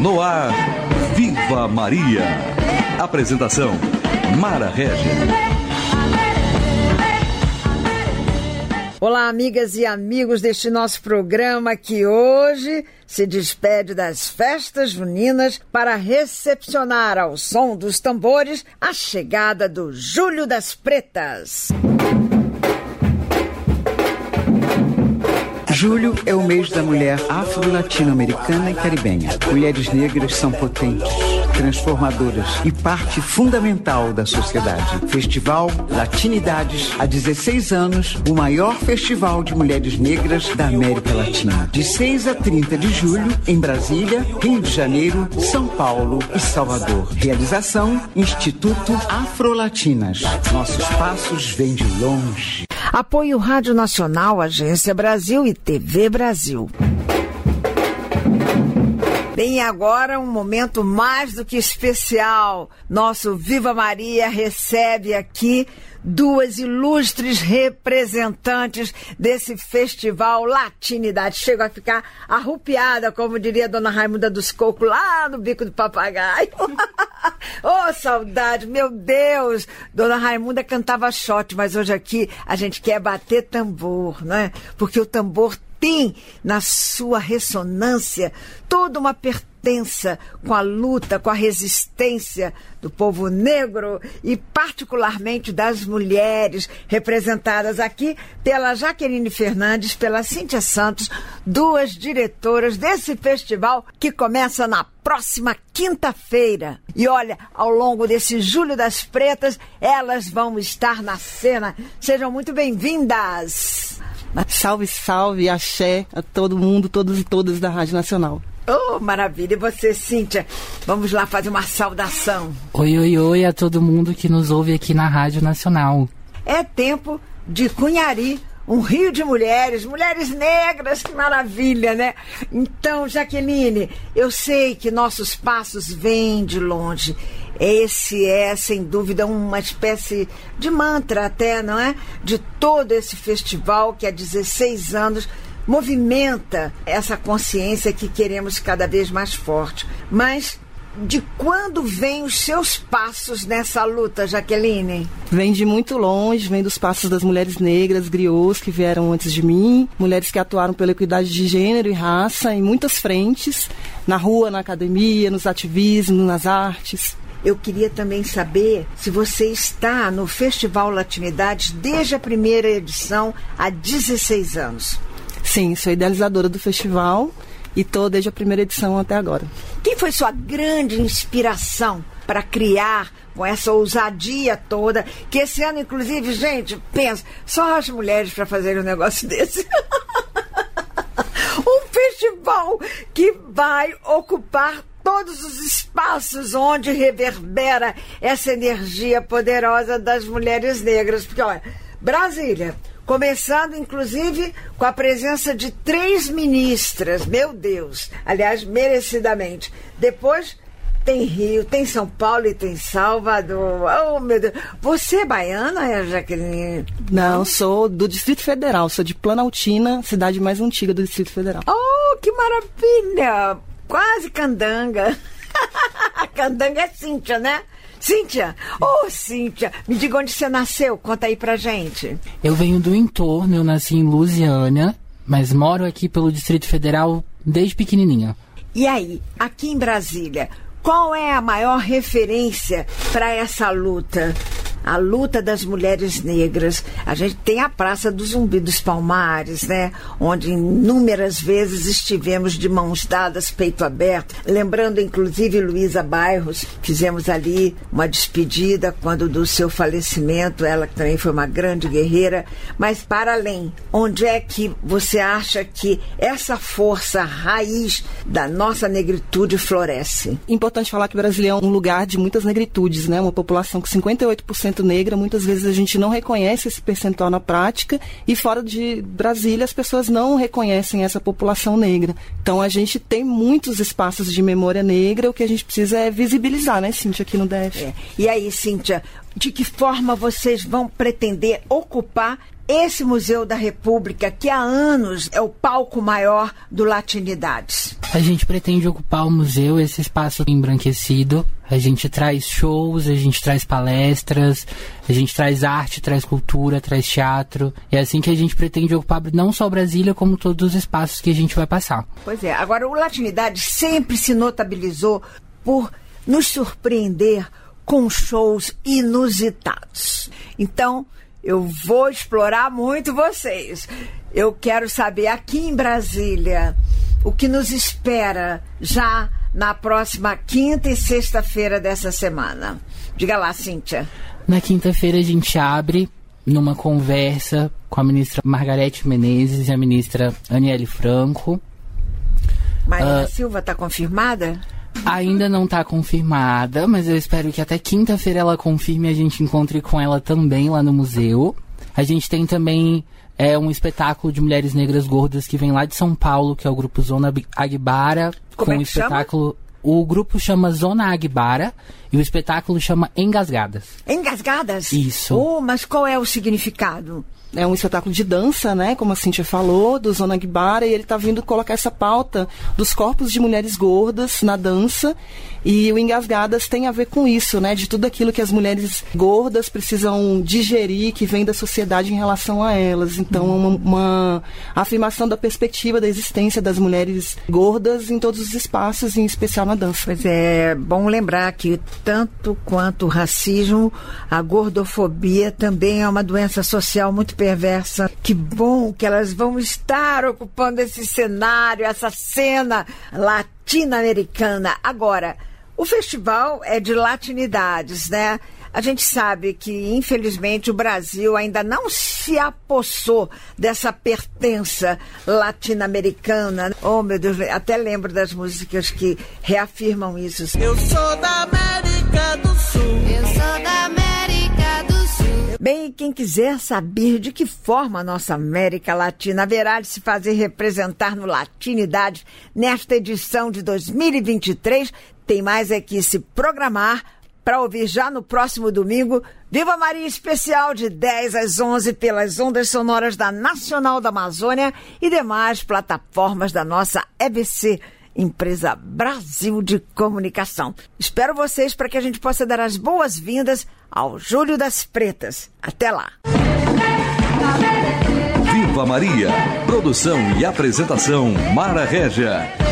No ar, Viva Maria. Apresentação, Mara Régia. Olá, amigas e amigos deste nosso programa que hoje se despede das festas juninas para recepcionar ao som dos tambores a chegada do Julho das Pretas. Julho é o mês da mulher afro-latino-americana e caribenha. Mulheres negras são potentes, transformadoras e parte fundamental da sociedade. Festival Latinidades, há 16 anos, o maior festival de mulheres negras da América Latina. De 6 a 30 de julho, em Brasília, Rio de Janeiro, São Paulo e Salvador. Realização Instituto Afro-Latinas. Nossos passos vêm de longe. Apoio Rádio Nacional, Agência Brasil e TV Brasil. Bem, agora um momento mais do que especial. Nosso Viva Maria recebe aqui duas ilustres representantes desse festival Latinidade. Chego a ficar arrupiada, como diria a Dona Raimunda dos Cocos, lá no Bico do Papagaio. Oh, saudade, meu Deus! Dona Raimunda cantava shot, mas hoje aqui a gente quer bater tambor, né? Porque o tambor tem na sua ressonância toda uma pertença com a luta, com a resistência do povo negro e particularmente das mulheres, representadas aqui pela Jaqueline Fernandes, pela Cíntia Santos, duas diretoras desse festival que começa na próxima quinta-feira. E olha, ao longo desse Julho das Pretas, elas vão estar na cena. Sejam muito bem-vindas! Salve, salve, axé a todo mundo, todos e todas da Rádio Nacional. Oh, maravilha! E você, Cíntia? Vamos lá fazer uma saudação. Oi, oi, oi a todo mundo que nos ouve aqui na Rádio Nacional. É tempo de Cunhari, um rio de mulheres, mulheres negras, que maravilha, né? Então, Jaqueline, eu sei que nossos passos vêm de longe. Esse é, sem dúvida, uma espécie de mantra até, não é? De todo esse festival que há 16 anos movimenta essa consciência que queremos cada vez mais forte. Mas de quando vêm os seus passos nessa luta, Jaqueline? Vem de muito longe, vem dos passos das mulheres negras, griots que vieram antes de mim, mulheres que atuaram pela equidade de gênero e raça em muitas frentes, na rua, na academia, nos ativismos, nas artes. Eu queria também saber se você está no Festival Latinidades desde a primeira edição, há 16 anos. Sim, sou idealizadora do festival e estou desde a primeira edição até agora. Quem foi sua grande inspiração para criar com essa ousadia toda? Que esse ano, inclusive, gente, pensa, só as mulheres para fazerem um negócio desse. Um festival que vai ocupar todos os espaços onde reverbera essa energia poderosa das mulheres negras. Porque, olha, Brasília, começando, inclusive, com a presença de 3 ministras, meu Deus, aliás, merecidamente. Depois tem Rio, tem São Paulo e tem Salvador. Oh, meu Deus. Você é baiana, Jaqueline? Não, sou do Distrito Federal, sou de Planaltina, cidade mais antiga do Distrito Federal. Oh, que maravilha! Quase candanga. Candanga é Cíntia, né? Cíntia, Cíntia, me diga onde você nasceu, conta aí pra gente. Eu venho do entorno, eu nasci em Lusiânia, mas moro aqui pelo Distrito Federal desde pequenininha. E aí, aqui em Brasília, qual é a maior referência para essa luta? A luta das mulheres negras. A gente tem a Praça do Zumbi dos Palmares, né? Onde inúmeras vezes estivemos de mãos dadas, peito aberto. Lembrando, inclusive, Luísa Bairros. Fizemos ali uma despedida quando do seu falecimento. Ela também foi uma grande guerreira. Mas, para além, onde é que você acha que essa força raiz da nossa negritude floresce? Importante falar que o Brasília é um lugar de muitas negritudes, né? Uma população com 58% negra, muitas vezes a gente não reconhece esse percentual na prática e fora de Brasília as pessoas não reconhecem essa população negra. Então a gente tem muitos espaços de memória negra, o que a gente precisa é visibilizar, né, Cíntia, aqui no DF. E aí, Cíntia, de que forma vocês vão pretender ocupar esse Museu da República, que há anos é o palco maior do Latinidades? A gente pretende ocupar o museu, esse espaço embranquecido. A gente traz shows, a gente traz palestras, a gente traz arte, traz cultura, traz teatro. É assim que a gente pretende ocupar não só Brasília, como todos os espaços que a gente vai passar. Pois é, agora o Latinidade sempre se notabilizou por nos surpreender com shows inusitados. Então, eu vou explorar muito vocês. Eu quero saber aqui em Brasília o que nos espera já na próxima quinta e sexta-feira dessa semana. Diga lá, Cíntia. Na quinta-feira a gente abre numa conversa com a ministra Margarete Menezes e a ministra Aniele Franco. Marina Silva está confirmada? Ainda não está confirmada, mas eu espero que até quinta-feira ela confirme e a gente encontre com ela também lá no museu. A gente tem também um espetáculo de mulheres negras gordas que vem lá de São Paulo, que é o grupo Zona Agbara. Como com o espetáculo. O grupo chama Zona Agbara e o espetáculo chama Engasgadas. Engasgadas? Isso. Oh, mas qual é o significado? É um espetáculo de dança, né, como a Cíntia falou, do Zona Agbara, e ele está vindo colocar essa pauta dos corpos de mulheres gordas na dança, e o Engasgadas tem a ver com isso, né, de tudo aquilo que as mulheres gordas precisam digerir, que vem da sociedade em relação a elas. Então, uma afirmação da perspectiva da existência das mulheres gordas em todos os espaços, em especial na dança. Pois é, bom lembrar que tanto quanto o racismo, a gordofobia também é uma doença social muito perversa. Que bom que elas vão estar ocupando esse cenário, essa cena latino-americana. Agora, o festival é de latinidades, né? A gente sabe que, infelizmente, o Brasil ainda não se apossou dessa pertença latino-americana. Oh, meu Deus, até lembro das músicas que reafirmam isso. Eu sou da América do Sul. Eu sou da América do Sul. Bem, quem quiser saber de que forma a nossa América Latina haverá de se fazer representar no Latinidade nesta edição de 2023, tem mais é que se programar para ouvir já no próximo domingo Viva Maria Especial de 10 às 11 pelas ondas sonoras da Nacional da Amazônia e demais plataformas da nossa EBC, Empresa Brasil de Comunicação. Espero vocês para que a gente possa dar as boas-vindas ao Júlio das Pretas. Até lá! Viva Maria! Produção e apresentação Mara Régia.